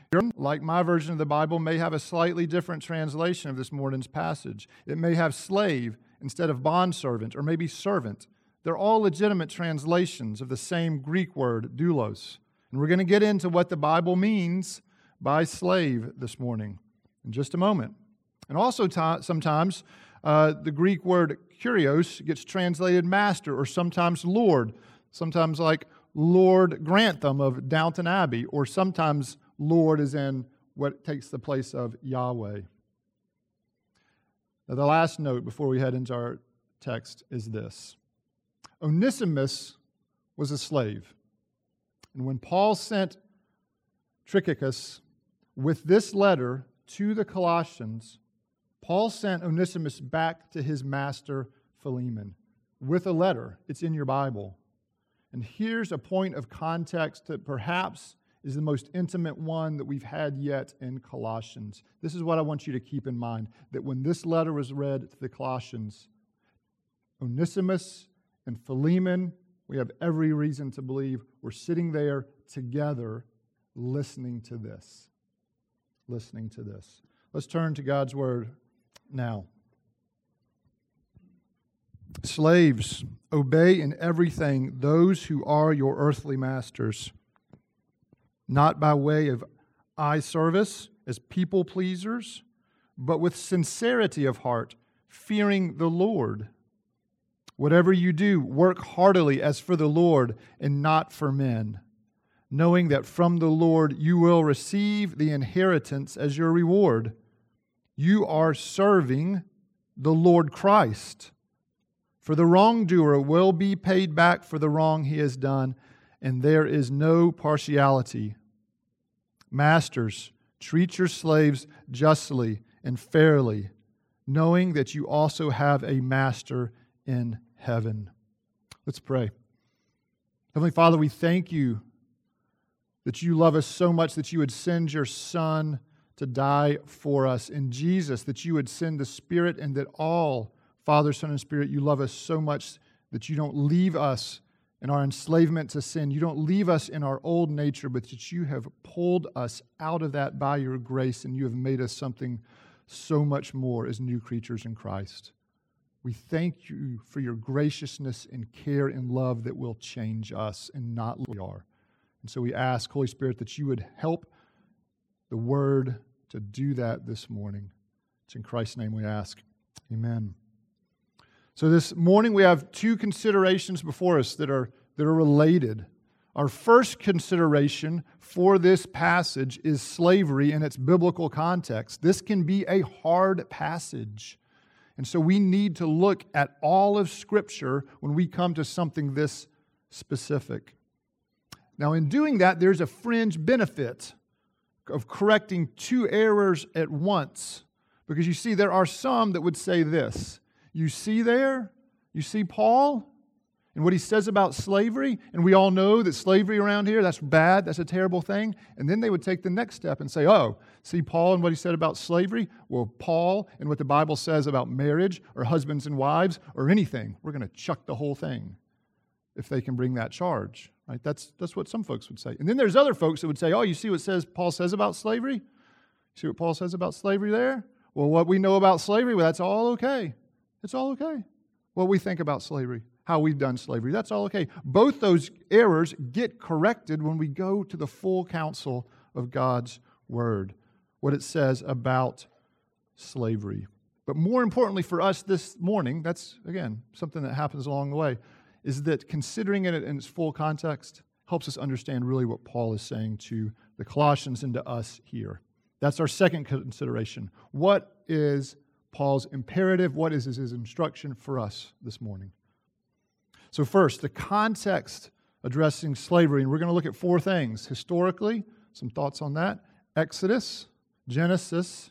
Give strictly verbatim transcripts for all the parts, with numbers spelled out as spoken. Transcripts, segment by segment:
Like my version of the Bible, may have a slightly different translation of this morning's passage. It may have slave instead of bondservant, or maybe servant. They're all legitimate translations of the same Greek word, doulos. And we're going to get into what the Bible means by slave this morning in just a moment. And also t- sometimes uh, the Greek word kurios gets translated master or sometimes Lord. Sometimes like Lord Grantham of Downton Abbey, or sometimes Lord is in what takes the place of Yahweh. Now, the last note before we head into our text is this. Onesimus was a slave. And when Paul sent Tychicus with this letter to the Colossians, Paul sent Onesimus back to his master Philemon with a letter. It's in your Bible. And here's a point of context that perhaps is the most intimate one that we've had yet in Colossians. This is what I want you to keep in mind, that when this letter was read to the Colossians, Onesimus and Philemon, we have every reason to believe, were sitting there together listening to this. Listening to this. Let's turn to God's Word now. Slaves, obey in everything those who are your earthly masters, not by way of eye service as people pleasers, but with sincerity of heart, fearing the Lord. Whatever you do, work heartily as for the Lord and not for men, knowing that from the Lord you will receive the inheritance as your reward. You are serving the Lord Christ. For the wrongdoer will be paid back for the wrong he has done, and there is no partiality. Masters, treat your slaves justly and fairly, knowing that you also have a master in heaven. Let's pray. Heavenly Father, we thank you that you love us so much that you would send your Son to die for us. In Jesus, that you would send the Spirit, and that all, Father, Son, and Spirit, you love us so much that you don't leave us in our enslavement to sin. You don't leave us in our old nature, but that you have pulled us out of that by your grace, and you have made us something so much more as new creatures in Christ. We thank you for your graciousness and care and love that will change us and not who we are. And so we ask, Holy Spirit, that you would help the Word to do that this morning. It's in Christ's name we ask. Amen. So this morning we have two considerations before us that are, that are related. Our first consideration for this passage is slavery in its biblical context. This can be a hard passage. And so we need to look at all of Scripture when we come to something this specific. Now, in doing that, there's a fringe benefit of correcting two errors at once. Because you see, there are some that would say this. You see there? You see Paul? And what he says about slavery? And we all know that slavery around here, that's bad, that's a terrible thing. And then they would take the next step and say, oh, see Paul and what he said about slavery? Well, Paul and what the Bible says about marriage or husbands and wives or anything, we're going to chuck the whole thing if they can bring that charge. Right? That's, that's what some folks would say. And then there's other folks that would say, oh, you see what says Paul says about slavery? You see what Paul says about slavery there? Well, what we know about slavery, well, that's all okay. It's all okay. What we think about slavery, how we've done slavery, that's all okay. Both those errors get corrected when we go to the full counsel of God's Word, what it says about slavery. But more importantly for us this morning, that's, again, something that happens along the way, is that considering it in its full context helps us understand really what Paul is saying to the Colossians and to us here. That's our second consideration. What is Paul's imperative? What is his instruction for us this morning? So first, the context addressing slavery, and we're going to look at four things. Historically, some thoughts on that. Exodus, Genesis.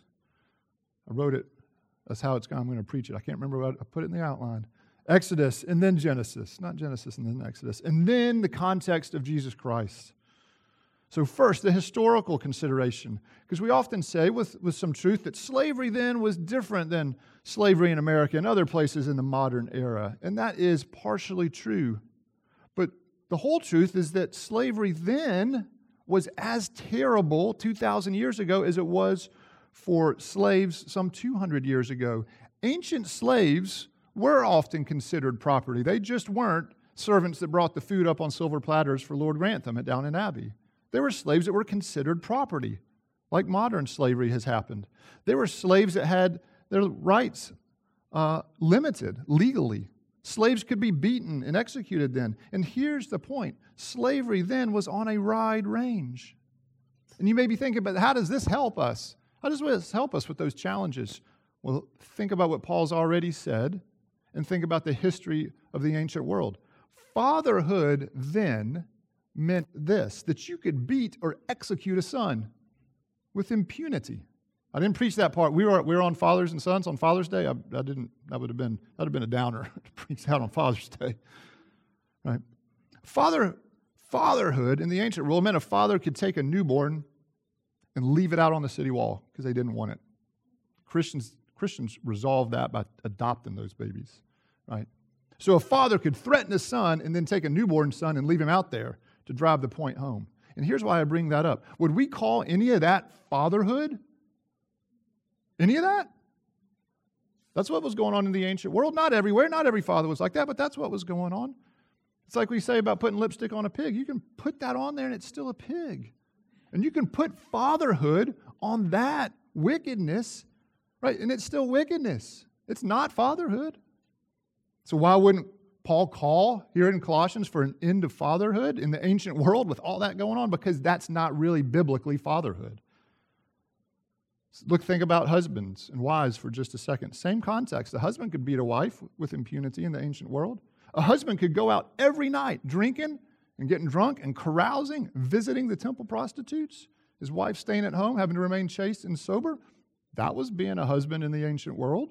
I wrote it. That's how it's going. I'm going to preach it. I can't remember what I put it in the outline. Exodus, and then Genesis. Not Genesis and then Exodus. And then the context of Jesus Christ. So first, the historical consideration. Because we often say with, with some truth that slavery then was different than slavery in America and other places in the modern era. And that is partially true. But the whole truth is that slavery then was as terrible two thousand years ago as it was for slaves some two hundred years ago. Ancient slaves were often considered property. They just weren't servants that brought the food up on silver platters for Lord Grantham at Downton Abbey. They were slaves that were considered property, like modern slavery has happened. They were slaves that had their rights uh, limited legally. Slaves could be beaten and executed then. And here's the point. Slavery then was on a wide range. And you may be thinking, but how does this help us? How does this help us with those challenges? Well, think about what Paul's already said and think about the history of the ancient world. Fatherhood then meant this, that you could beat or execute a son with impunity. I didn't preach that part. We were we were on Fathers and Sons on Father's Day. I, I didn't. That would have been that would have been a downer to preach that on Father's Day, right? Father fatherhood in the ancient world meant a father could take a newborn and leave it out on the city wall because they didn't want it. Christians Christians resolved that by adopting those babies, right? So a father could threaten a son and then take a newborn son and leave him out there to drive the point home. And here's why I bring that up. Would we call any of that fatherhood? Any of that? That's what was going on in the ancient world. Not everywhere. Not every father was like that, but that's what was going on. It's like we say about putting lipstick on a pig. You can put that on there and it's still a pig. And you can put fatherhood on that wickedness, right? And it's still wickedness. It's not fatherhood. So why wouldn't Paul call here in Colossians for an end of fatherhood in the ancient world with all that going on? Because that's not really biblically fatherhood. Look, think about husbands and wives for just a second. Same context. A husband could beat a wife with impunity in the ancient world. A husband could go out every night drinking and getting drunk and carousing, visiting the temple prostitutes. His wife staying at home, having to remain chaste and sober. That was being a husband in the ancient world.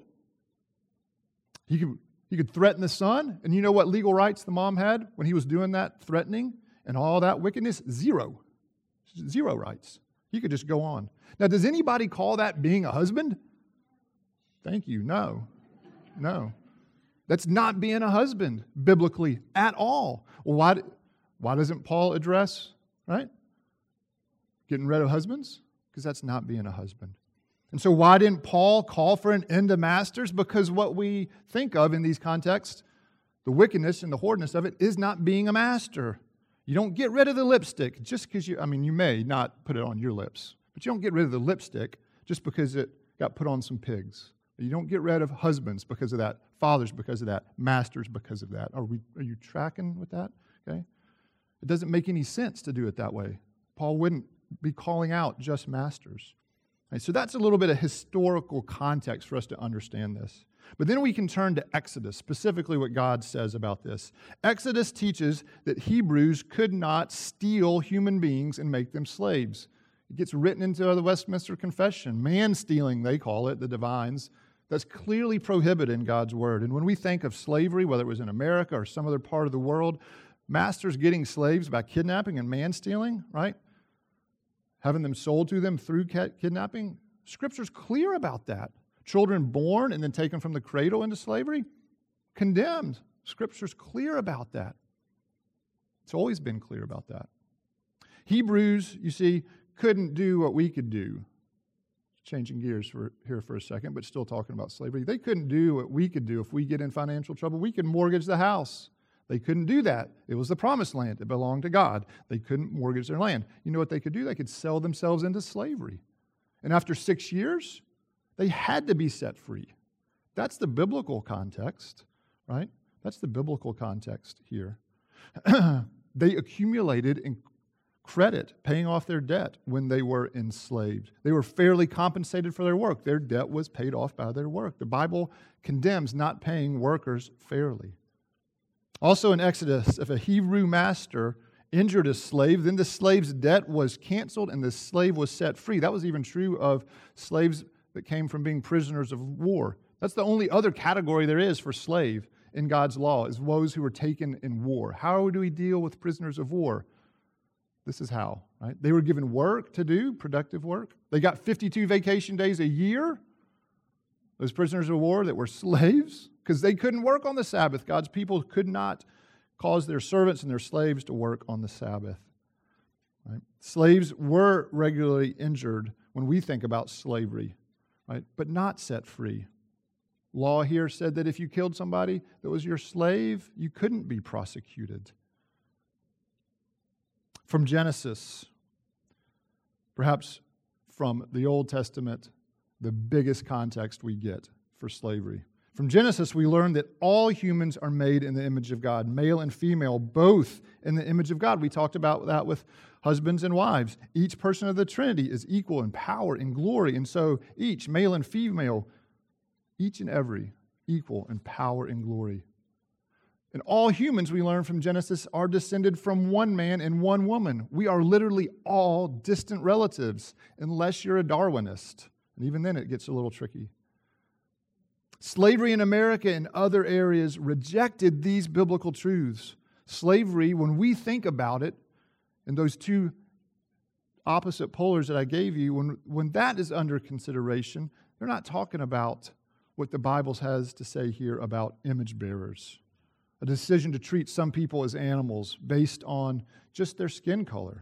He could He could threaten the son, and you know what legal rights the mom had when he was doing that threatening and all that wickedness? Zero. Zero rights. He could just go on. Now, does anybody call that being a husband? Thank you. No. No. That's not being a husband biblically at all. Well, why, why doesn't Paul address, right, getting rid of husbands? Because that's not being a husband. And so why didn't Paul call for an end to masters? Because what we think of in these contexts, the wickedness and the horridness of it, is not being a master. You don't get rid of the lipstick just because you, I mean, you may not put it on your lips, but you don't get rid of the lipstick just because it got put on some pigs. You don't get rid of husbands because of that, fathers because of that, masters because of that. Are we? Are you tracking with that? Okay. It doesn't make any sense to do it that way. Paul wouldn't be calling out just masters. Right, so that's a little bit of historical context for us to understand this. But then we can turn to Exodus, specifically what God says about this. Exodus teaches that Hebrews could not steal human beings and make them slaves. It gets written into the Westminster Confession. Man-stealing, they call it, the divines. That's clearly prohibited in God's Word. And when we think of slavery, whether it was in America or some other part of the world, masters getting slaves by kidnapping and man-stealing, right? Having them sold to them through kidnapping. Scripture's clear about that. Children born and then taken from the cradle into slavery, condemned. Scripture's clear about that. It's always been clear about that. Hebrews, you see, couldn't do what we could do. Changing gears for, here for a second, but still talking about slavery. They couldn't do what we could do if we get in financial trouble. We could mortgage the house. They couldn't do that. It was the promised land. It belonged to God. They couldn't mortgage their land. You know what they could do? They could sell themselves into slavery. And after six years, they had to be set free. That's the biblical context, right? That's the biblical context here. They accumulated in credit, paying off their debt when they were enslaved. They were fairly compensated for their work. Their debt was paid off by their work. The Bible condemns not paying workers fairly. Also in Exodus, if a Hebrew master injured a slave, then the slave's debt was canceled and the slave was set free. That was even true of slaves that came from being prisoners of war. That's the only other category there is for slave in God's law, is those who were taken in war. How do we deal with prisoners of war? This is how, right? They were given work to do, productive work. They got fifty-two vacation days a year. Those prisoners of war that were slaves, because they couldn't work on the Sabbath. God's people could not cause their servants and their slaves to work on the Sabbath. Right? Slaves were regularly injured when we think about slavery, right? But not set free. Law here said that if you killed somebody that was your slave, you couldn't be prosecuted. From Genesis, perhaps from the Old Testament, the biggest context we get for slavery. From Genesis, we learn that all humans are made in the image of God, male and female, both in the image of God. We talked about that with husbands and wives. Each person of the Trinity is equal in power and glory, and so each, male and female, each and every, equal in power and glory. And all humans, we learn from Genesis, are descended from one man and one woman. We are literally all distant relatives, unless you're a Darwinist. And even then it gets a little tricky. Slavery in America and other areas rejected these biblical truths. Slavery, when we think about it, and those two opposite polars that I gave you, when, when that is under consideration, they're not talking about what the Bible has to say here about image bearers. A decision to treat some people as animals based on just their skin color.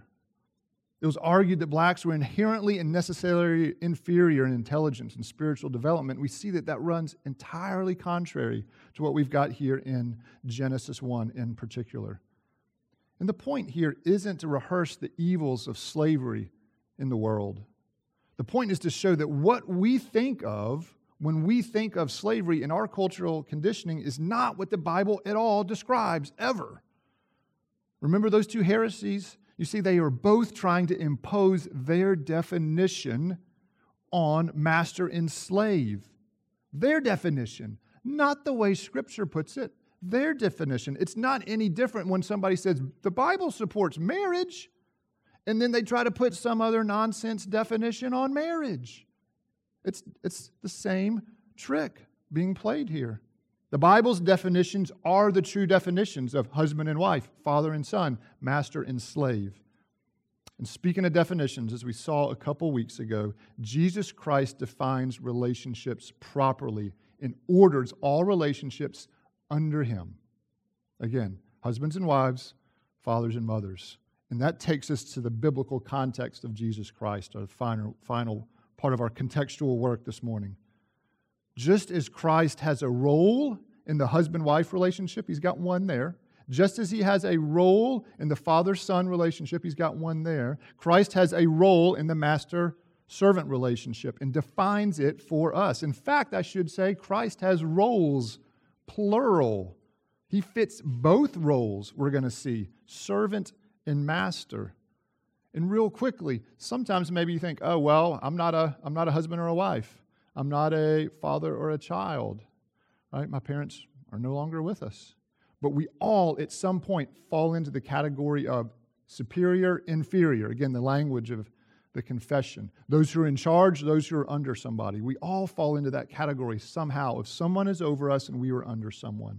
It was argued that blacks were inherently and necessarily inferior in intelligence and spiritual development. We see that that runs entirely contrary to what we've got here in Genesis one in particular. And the point here isn't to rehearse the evils of slavery in the world. The point is to show that what we think of when we think of slavery in our cultural conditioning is not what the Bible at all describes, ever. Remember those two heresies? You see, they are both trying to impose their definition on master and slave. Their definition, not the way Scripture puts it. Their definition. It's not any different when somebody says, the Bible supports marriage, and then they try to put some other nonsense definition on marriage. It's, it's the same trick being played here. The Bible's definitions are the true definitions of husband and wife, father and son, master and slave. And speaking of definitions, as we saw a couple weeks ago, Jesus Christ defines relationships properly and orders all relationships under Him. Again, husbands and wives, fathers and mothers. And that takes us to the biblical context of Jesus Christ, our final, final part of our contextual work this morning. Just as Christ has a role in the husband-wife relationship, He's got one there. Just as He has a role in the father-son relationship, He's got one there. Christ has a role in the master-servant relationship and defines it for us. In fact, I should say, Christ has roles, plural. He fits both roles, we're going to see, servant and master. And real quickly, sometimes maybe you think, oh, well, I'm not a, I'm not a husband or a wife. I'm not a father or a child. Right? My parents are no longer with us. But we all, at some point, fall into the category of superior, inferior. Again, the language of the confession. Those who are in charge, those who are under somebody. We all fall into that category somehow. If someone is over us and we are under someone.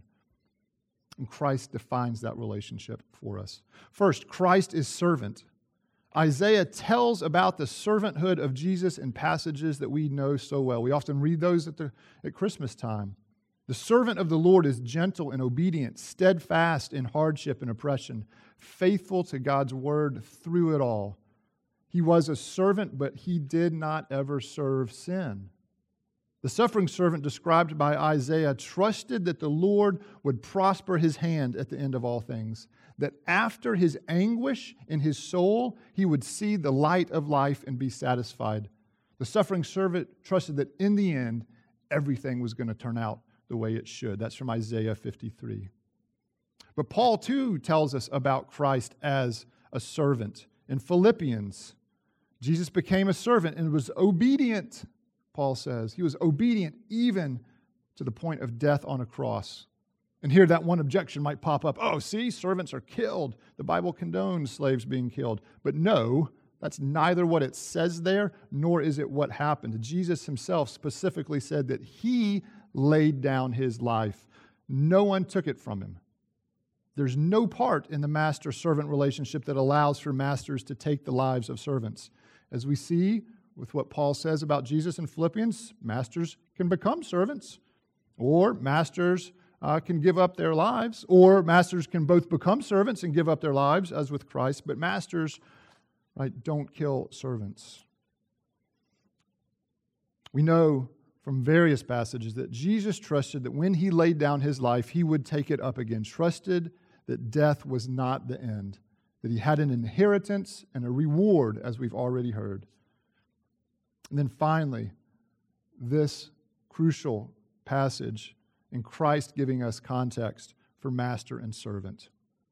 And Christ defines that relationship for us. First, Christ is servant. Isaiah tells about the servanthood of Jesus in passages that we know so well. We often read those at, the, at Christmas time. The servant of the Lord is gentle and obedient, steadfast in hardship and oppression, faithful to God's word through it all. He was a servant, but he did not ever serve sin. The suffering servant described by Isaiah trusted that the Lord would prosper his hand at the end of all things, that after his anguish in his soul, he would see the light of life and be satisfied. The suffering servant trusted that in the end, everything was going to turn out the way it should. That's from Isaiah fifty-three. But Paul, too, tells us about Christ as a servant. In Philippians, Jesus became a servant and was obedient, Paul says. He was obedient even to the point of death on a cross. And here that one objection might pop up. Oh, see, servants are killed. The Bible condones slaves being killed. But no, that's neither what it says there, nor is it what happened. Jesus himself specifically said that he laid down his life. No one took it from him. There's no part in the master-servant relationship that allows for masters to take the lives of servants. As we see with what Paul says about Jesus in Philippians, masters can become servants, or masters uh, can give up their lives, or masters can both become servants and give up their lives, as with Christ, but masters right? Don't kill servants. We know from various passages that Jesus trusted that when he laid down his life, he would take it up again, trusted that death was not the end, that he had an inheritance and a reward, as we've already heard. And then finally, this crucial passage in Christ giving us context for master and servant.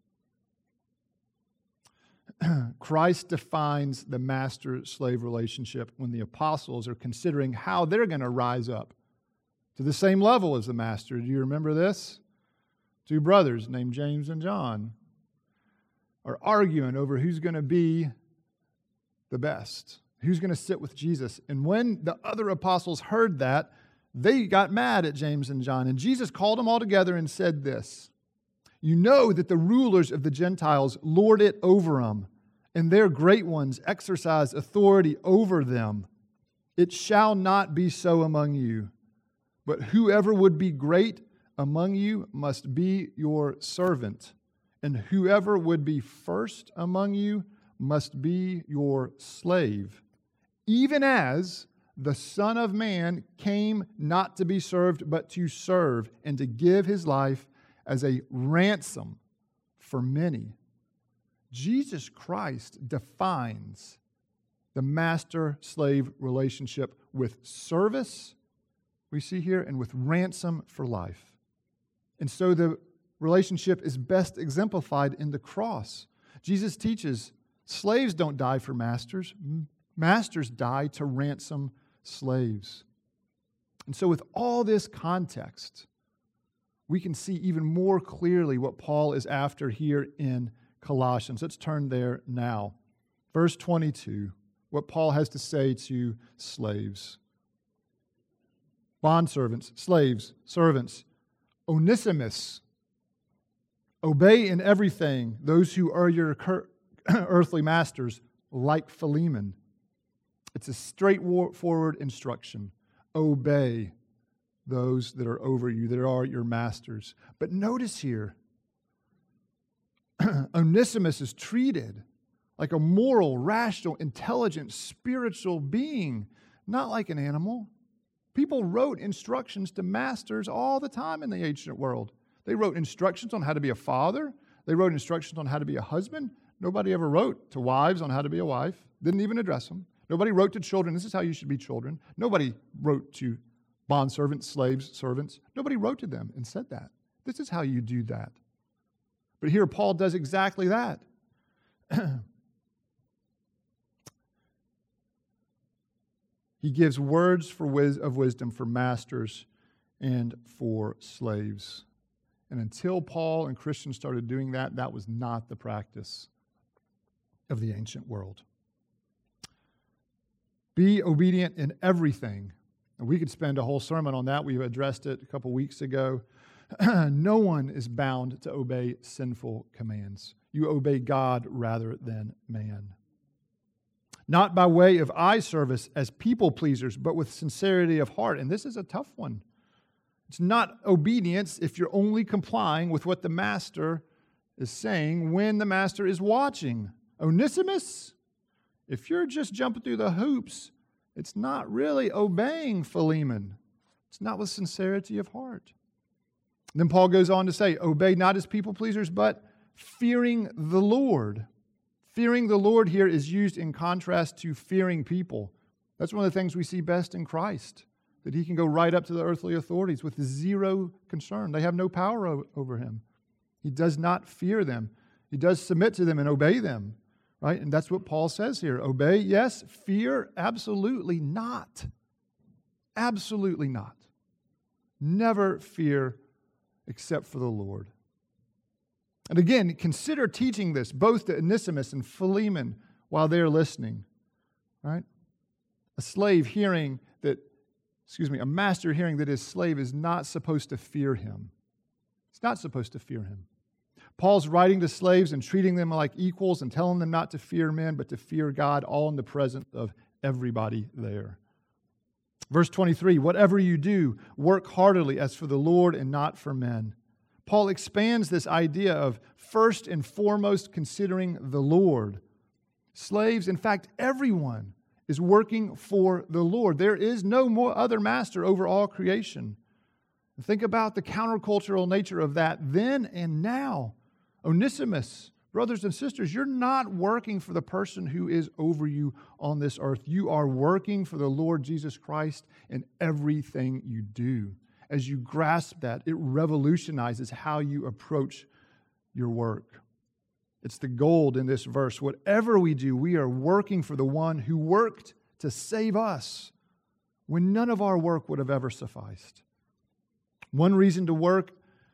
Christ defines the master-slave relationship when the apostles are considering how they're going to rise up to the same level as the master. Do you remember this? Two brothers named James and John are arguing over who's going to be the best, who's going to sit with Jesus. And when the other apostles heard that, they got mad at James and John. And Jesus called them all together and said this, "You know that the rulers of the Gentiles lord it over them, and their great ones exercise authority over them. It shall not be so among you, but whoever would be great among you must be your servant, and whoever would be first among you must be your slave, even as the Son of Man came not to be served, but to serve, and to give his life as a ransom for many." Jesus Christ defines the master-slave relationship with service, we see here, and with ransom for life. And so the relationship is best exemplified in the cross. Jesus teaches slaves don't die for masters. Masters die to ransom slaves. And so with all this context, we can see even more clearly what Paul is after here in Colossians. Let's turn there now. Verse twenty-two, what Paul has to say to slaves. Bondservants, slaves, servants, Onesimus, obey in everything those who are your earthly masters, like Philemon. It's a straightforward instruction. Obey those that are over you, that are your masters. But notice here, Onesimus is treated like a moral, rational, intelligent, spiritual being, not like an animal. People wrote instructions to masters all the time in the ancient world. They wrote instructions on how to be a father. They wrote instructions on how to be a husband. Nobody ever wrote to wives on how to be a wife. Didn't even address them. Nobody wrote to children, this is how you should be children. Nobody wrote to bondservants, slaves, servants. Nobody wrote to them and said that. This is how you do that. But here Paul does exactly that. He gives words for wis- of wisdom for masters and for slaves. And until Paul and Christians started doing that, that was not the practice of the ancient world. Be obedient in everything. And we could spend a whole sermon on that. We addressed it a couple weeks ago. No one is bound to obey sinful commands. You obey God rather than man. Not by way of eye service as people pleasers, but with sincerity of heart. And this is a tough one. It's not obedience if you're only complying with what the master is saying when the master is watching. Onesimus, if you're just jumping through the hoops, it's not really obeying Philemon. It's not with sincerity of heart. Then Paul goes on to say, obey not as people pleasers, but fearing the Lord. Fearing the Lord here is used in contrast to fearing people. That's one of the things we see best in Christ, that he can go right up to the earthly authorities with zero concern. They have no power o- over him. He does not fear them. He does submit to them and obey them, right? And that's what Paul says here. Obey, yes. Fear, absolutely not. Absolutely not. Never fear except for the Lord. And again, consider teaching this both to Onesimus and Philemon while they're listening, right? A slave hearing that, excuse me, a master hearing that his slave is not supposed to fear him. It's not supposed to fear him. Paul's writing to slaves and treating them like equals and telling them not to fear men, but to fear God, all in the presence of everybody there. Verse twenty-three, whatever you do, work heartily as for the Lord and not for men. Paul expands this idea of first and foremost considering the Lord. slaves, in fact, everyone is working for the Lord. There is no more other master over all creation. Think about the countercultural nature of that then and now. Onesimus, brothers and sisters, you're not working for the person who is over you on this earth. You are working for the Lord Jesus Christ in everything you do. As you grasp that, it revolutionizes how you approach your work. It's the gold in this verse. Whatever we do, we are working for the one who worked to save us when none of our work would have ever sufficed. One reason to work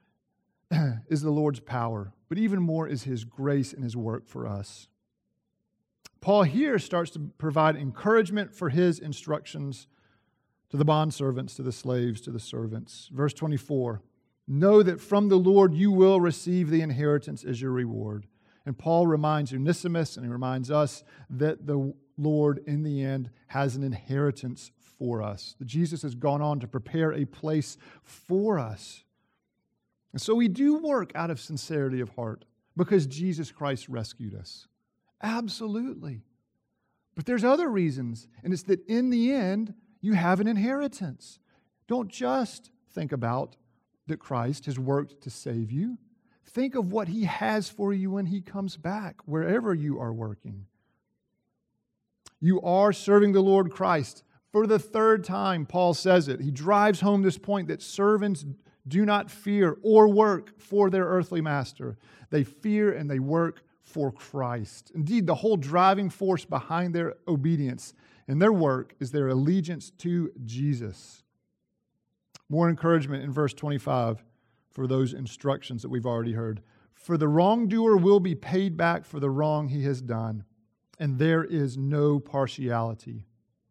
is the Lord's power, but even more is His grace and His work for us. Paul here starts to provide encouragement for his instructions to the bondservants, to the slaves, to the servants. Verse twenty-four, know that from the Lord you will receive the inheritance as your reward. And Paul reminds Onesimus, and he reminds us, that the Lord in the end has an inheritance for us. That Jesus has gone on to prepare a place for us. And so we do work out of sincerity of heart because Jesus Christ rescued us. Absolutely. But there's other reasons, and it's that in the end, you have an inheritance. Don't just think about that Christ has worked to save you. Think of what He has for you when He comes back, wherever you are working. You are serving the Lord Christ. For the third time, Paul says it. He drives home this point that servants do not fear or work for their earthly master. They fear and they work for Christ. Indeed, the whole driving force behind their obedience and their work is their allegiance to Jesus. More encouragement in verse twenty-five for those instructions that we've already heard. For the wrongdoer will be paid back for the wrong he has done, and there is no partiality.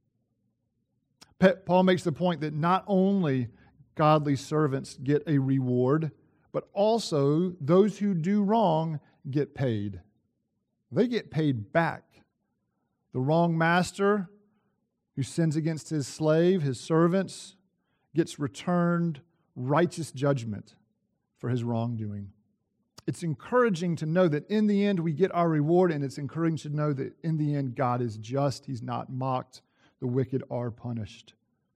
Paul makes the point that not only godly servants get a reward, but also those who do wrong get paid. They get paid back. The wrong master who sins against his slave, his servants, gets returned righteous judgment for his wrongdoing. It's encouraging to know that in the end we get our reward, and it's encouraging to know that in the end God is just. He's not mocked. The wicked are punished.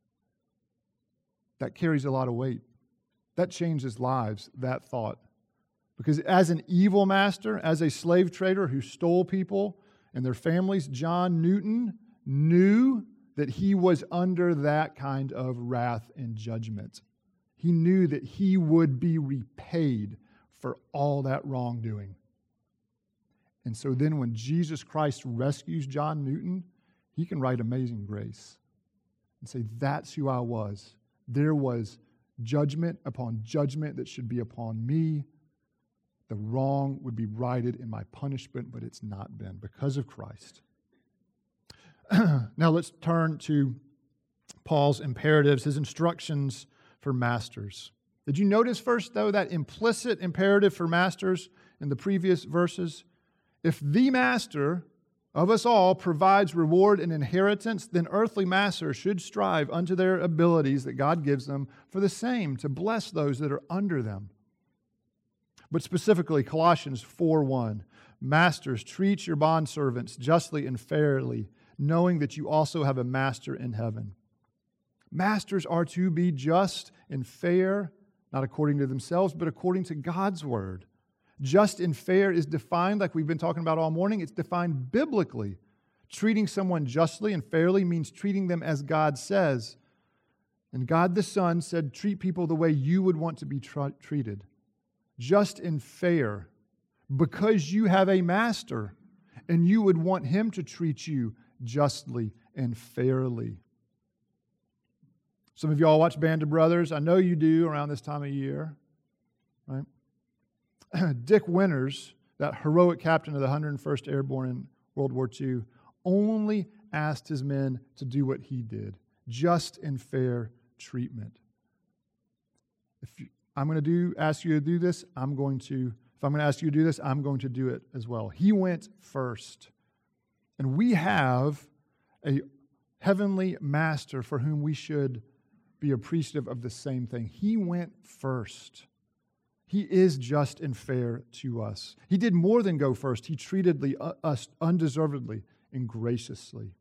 That carries a lot of weight. That changes lives, that thought. Because as an evil master, as a slave trader who stole people and their families, John Newton knew that he was under that kind of wrath and judgment. He knew that he would be repaid for all that wrongdoing. And so then when Jesus Christ rescues John Newton, he can write Amazing Grace and say, that's who I was. There was judgment upon judgment that should be upon me. The wrong would be righted in my punishment, but it's not been because of Christ. Now let's turn to Paul's imperatives, his instructions for masters. Did you notice first, though, that implicit imperative for masters in the previous verses? If the master of us all provides reward and inheritance, then earthly masters should strive unto their abilities that God gives them for the same, to bless those that are under them. But specifically, Colossians four one, masters, treat your bondservants justly and fairly, knowing that you also have a master in heaven. Masters are to be just and fair, not according to themselves, but according to God's word. Just and fair is defined, like we've been talking about all morning, it's defined biblically. Treating someone justly and fairly means treating them as God says. And God the Son said, treat people the way you would want to be tra- treated. Just and fair, because you have a master, and you would want him to treat you justly and fairly. Some of y'all watch Band of Brothers. I know you do around this time of year, right? Dick Winters, that heroic captain of the one hundred first Airborne in World War Two, only asked his men to do what he did, just and fair treatment. If you, I'm going to do ask you to do this, I'm going to, if I'm going to ask you to do this, I'm going to do it as well. He went first. And we have a heavenly master for whom we should be appreciative of the same thing. He went first. He is just and fair to us. He did more than go first. He treated the, uh, us undeservedly and graciously.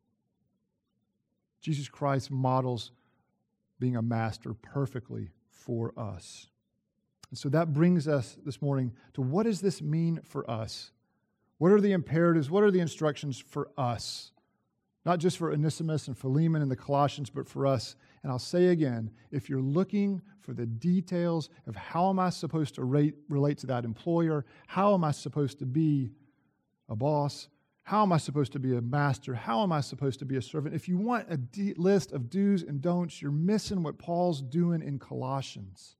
Jesus Christ models being a master perfectly for us. And so that brings us this morning to what does this mean for us? What are the imperatives? What are the instructions for us? Not just for Onesimus and Philemon and the Colossians, but for us. And I'll say again, if you're looking for the details of how am I supposed to rate, relate to that employer, how am I supposed to be a boss, how am I supposed to be a master, how am I supposed to be a servant, if you want a de- list of do's and don'ts, you're missing what Paul's doing in Colossians.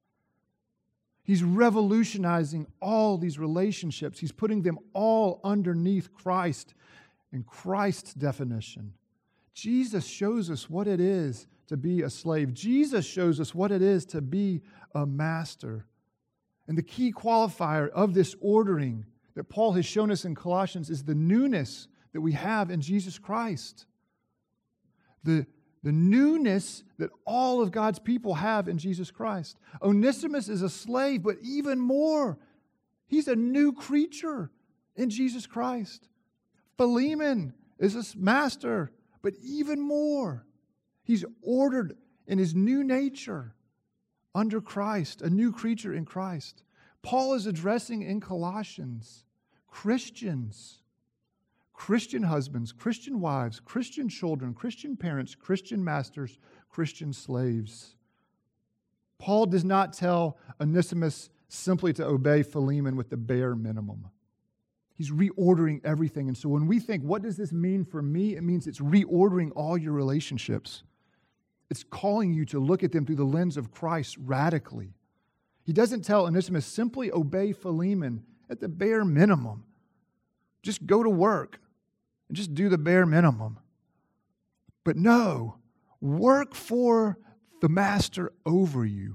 He's revolutionizing all these relationships. He's putting them all underneath Christ and Christ's definition. Jesus shows us what it is to be a slave. Jesus shows us what it is to be a master. And the key qualifier of this ordering that Paul has shown us in Colossians is the newness that we have in Jesus Christ. The, the newness that all of God's people have in Jesus Christ. Onesimus is a slave, but even more, he's a new creature in Jesus Christ. Philemon is a master, but even more, he's ordered in his new nature under Christ, a new creature in Christ. Paul is addressing in Colossians Christians, Christian husbands, Christian wives, Christian children, Christian parents, Christian masters, Christian slaves. Paul does not tell Onesimus simply to obey Philemon with the bare minimum. He's reordering everything. And so when we think, what does this mean for me? It means it's reordering all your relationships. It's calling you to look at them through the lens of Christ radically. He doesn't tell Onesimus, simply obey Philemon at the bare minimum. Just go to work and just do the bare minimum. But no, work for the master over you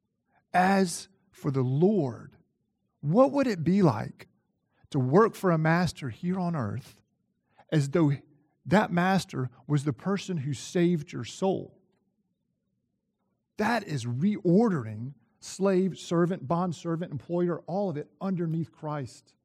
as for the Lord. What would it be like to work for a master here on earth as though that master was the person who saved your soul? That is reordering slave, servant, bondservant, employer, all of it underneath Christ.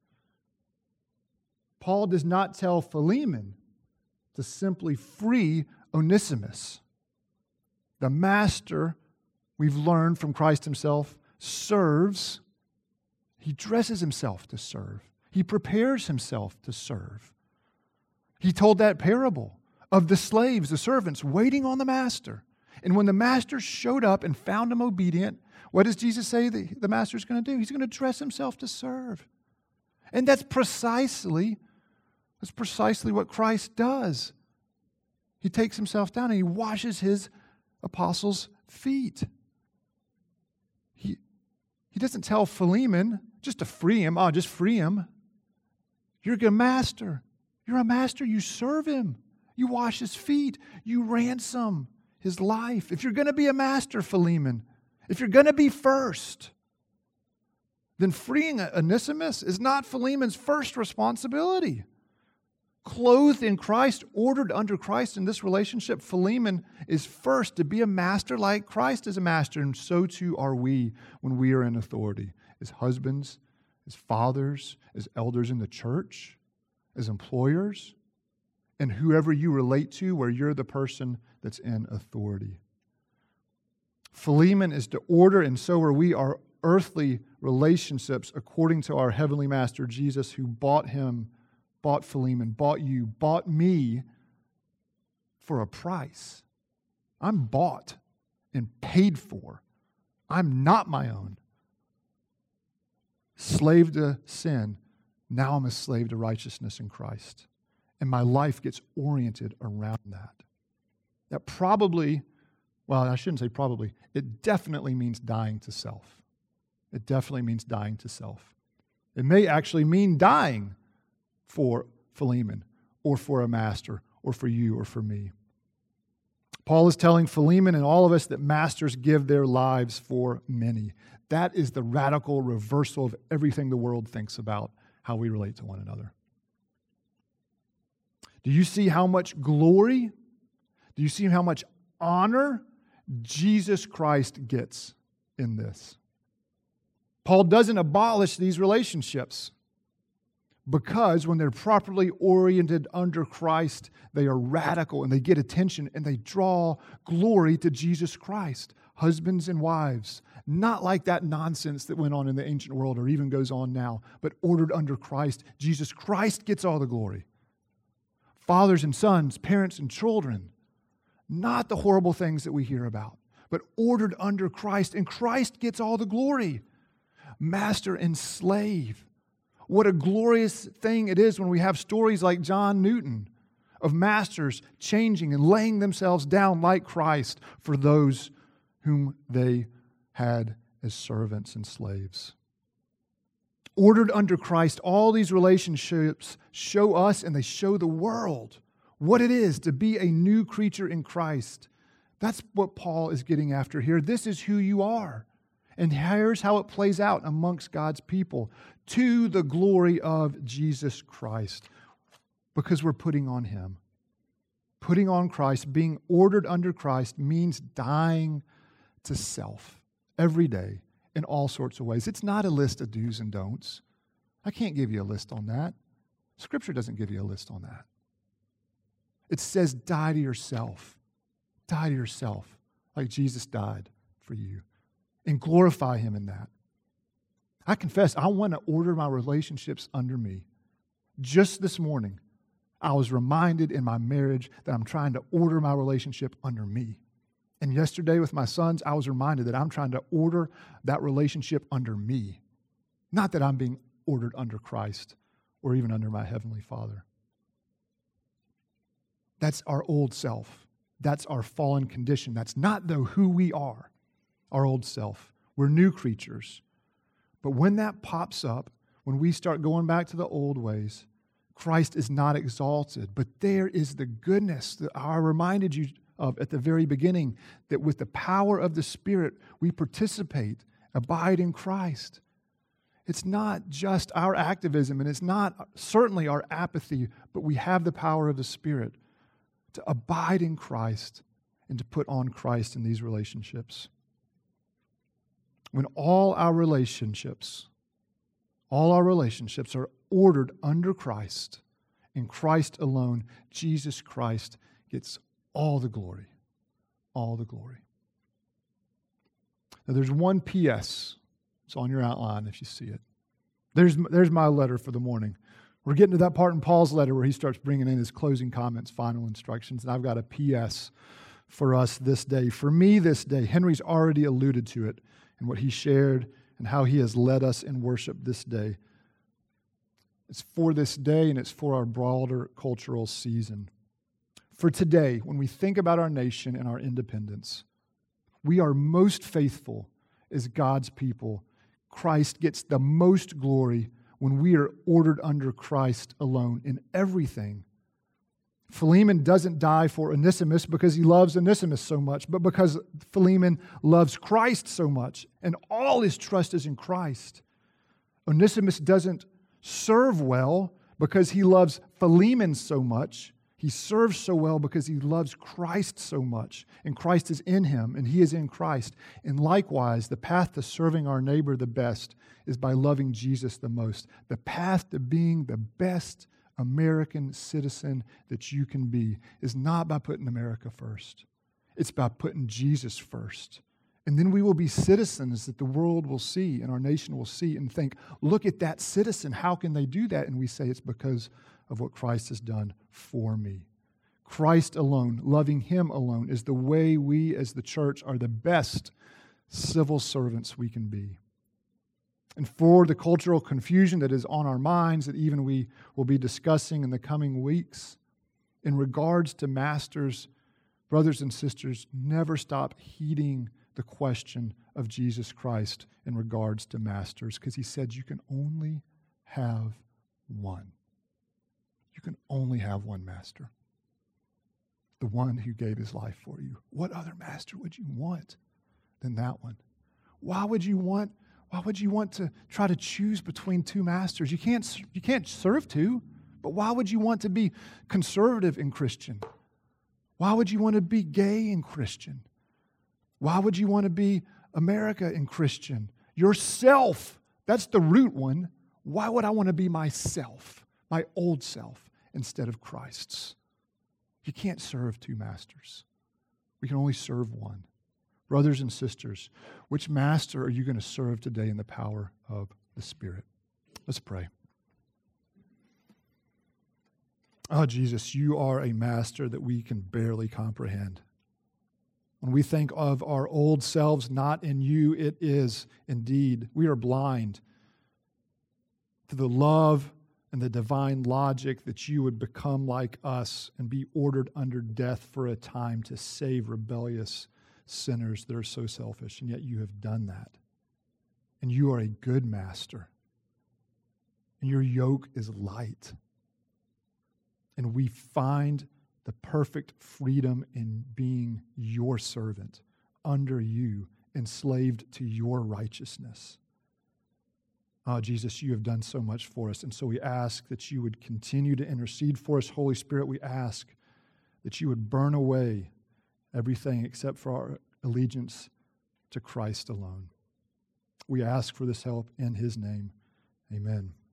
Paul does not tell Philemon to simply free Onesimus. The master, we've learned from Christ himself, serves. He dresses himself to serve. He prepares himself to serve. He told that parable of the slaves, the servants, waiting on the master. And when the master showed up and found him obedient, what does Jesus say the, the master's going to do? He's going to dress himself to serve. And that's precisely, that's precisely what Christ does. He takes himself down and he washes his apostles' feet. He, he doesn't tell Philemon just to free him. Oh, just free him. You're a master. You're a master. You serve him. You wash his feet. You ransom his life. If you're going to be a master, Philemon, if you're going to be first, then freeing Onesimus is not Philemon's first responsibility. Clothed in Christ, ordered under Christ in this relationship, Philemon is first to be a master like Christ is a master, and so too are we when we are in authority. As husbands, as fathers, as elders in the church, as employers, and whoever you relate to where you're the person that's in authority. Philemon is to order, and so are we, our earthly relationships according to our heavenly master Jesus, who bought him, bought Philemon, bought you, bought me for a price. I'm bought and paid for. I'm not my own. Slave to sin, now I'm a slave to righteousness in Christ. And my life gets oriented around that. That probably, well, I shouldn't say probably, it definitely means dying to self. It definitely means dying to self. It may actually mean dying for Philemon or for a master or for you or for me. Paul is telling Philemon and all of us that masters give their lives for many. That is the radical reversal of everything the world thinks about how we relate to one another. Do you see how much glory? Do you see how much honor Jesus Christ gets in this? Paul doesn't abolish these relationships because when they're properly oriented under Christ, they are radical and they get attention and they draw glory to Jesus Christ. Husbands and wives, not like that nonsense that went on in the ancient world or even goes on now, but ordered under Christ. Jesus Christ gets all the glory. Fathers and sons, parents and children, not the horrible things that we hear about, but ordered under Christ, and Christ gets all the glory. Master and slave. What a glorious thing it is when we have stories like John Newton of masters changing and laying themselves down like Christ for those whom they had as servants and slaves. Ordered under Christ, all these relationships show us and they show the world what it is to be a new creature in Christ. That's what Paul is getting after here. This is who you are. And here's how it plays out amongst God's people to the glory of Jesus Christ, because we're putting on Him. Putting on Christ, being ordered under Christ, means dying to self every day in all sorts of ways. It's not a list of do's and don'ts. I can't give you a list on that. Scripture doesn't give you a list on that. It says die to yourself. Die to yourself like Jesus died for you. And glorify Him in that. I confess, I want to order my relationships under me. Just this morning, I was reminded in my marriage that I'm trying to order my relationship under me. And yesterday with my sons, I was reminded that I'm trying to order that relationship under me. Not that I'm being ordered under Christ or even under my Heavenly Father. That's our old self. That's our fallen condition. That's not, though, who we are, our old self. We're new creatures. But when that pops up, when we start going back to the old ways, Christ is not exalted. But there is the goodness that I reminded you of at the very beginning, that with the power of the Spirit, we participate, abide in Christ. It's not just our activism, and it's not certainly our apathy, but we have the power of the Spirit to abide in Christ and to put on Christ in these relationships. When all our relationships, all our relationships are ordered under Christ, in Christ alone, Jesus Christ gets all the glory. All the glory. Now there's one P S. It's on your outline if you see it. There's, there's my letter for the morning. We're getting to that part in Paul's letter where he starts bringing in his closing comments, final instructions, and I've got a P S for us this day. For me this day, Henry's already alluded to it in what he shared and how he has led us in worship this day. It's for this day and it's for our broader cultural season. For today, when we think about our nation and our independence, we are most faithful as God's people. Christ gets the most glory when we are ordered under Christ alone in everything. Philemon doesn't die for Onesimus because he loves Onesimus so much, but because Philemon loves Christ so much, and all his trust is in Christ. Onesimus doesn't serve well because he loves Philemon so much. He serves so well because he loves Christ so much, and Christ is in him, and he is in Christ. And likewise, the path to serving our neighbor the best is by loving Jesus the most. The path to being the best American citizen that you can be is not by putting America first. It's by putting Jesus first. And then we will be citizens that the world will see and our nation will see and think, look at that citizen. How can they do that? And we say it's because of what Christ has done for me. Christ alone, loving Him alone, is the way we as the church are the best civil servants we can be. And for the cultural confusion that is on our minds, that even we will be discussing in the coming weeks, in regards to masters, brothers and sisters, never stop heeding the question of Jesus Christ in regards to masters, because He said you can only have one. You can only have one master. The one who gave His life for you. What other master would you want than that one? Why would you want, why would you want to try to choose between two masters? You can't, you can't serve two, but why would you want to be conservative and Christian? Why would you want to be gay and Christian? Why would you want to be America and Christian? Yourself That's the root one. Why would I want to be myself, my old self, instead of Christ's? You can't serve two masters. We can only serve one. Brothers and sisters, which master are you going to serve today in the power of the Spirit? Let's pray. Oh, Jesus, you are a master that we can barely comprehend. When we think of our old selves not in you, it is indeed, we are blind to the love and the divine logic that you would become like us and be ordered under death for a time to save rebellious sinners that are so selfish. And yet you have done that. And you are a good master. And your yoke is light. And we find the perfect freedom in being your servant, under you, enslaved to your righteousness. Oh, Jesus, you have done so much for us. And so we ask that you would continue to intercede for us. Holy Spirit, we ask that you would burn away everything except for our allegiance to Christ alone. We ask for this help in his name. Amen.